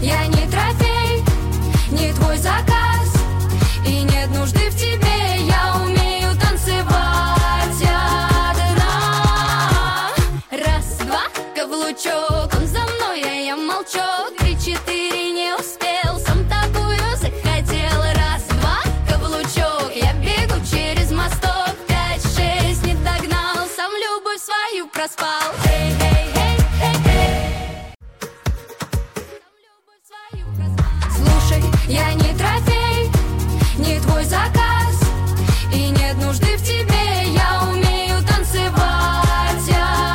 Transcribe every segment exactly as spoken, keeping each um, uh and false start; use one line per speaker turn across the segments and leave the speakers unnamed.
я не трофей, не твой заказ, и нет нужды в тебе, я умею танцевать одна. Раз, два, каблучок, он за мной, а я молчу. Три, четыре, не успел, сам такую захотел. Раз, два, каблучок, я бегу через мосток. Пять, шесть, не догнал, сам любовь свою проспал. Эй, эй, эй, эй, эй. Сам любовь свою проспал. Слушай, я не трофей, не твой заказ, и нет нужды в тебе, я умею танцевать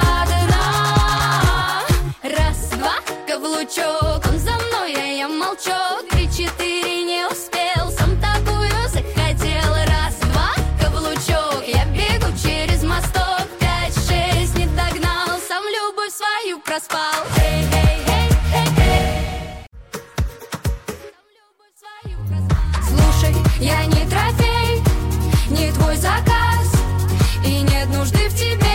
одна. Раз, два, каблучок, он за мной, а я молчу. Три, четыре, не успел, сам такую захотел. Раз, два, каблучок, я бегу через мосток. Пять, шесть, не догнал, сам любовь свою проспал. Эй, эй, эй, эй, эй. Сам любовь свою проспал. Слушай, я не трофей, не твой заказ, и нет нужды в тебе.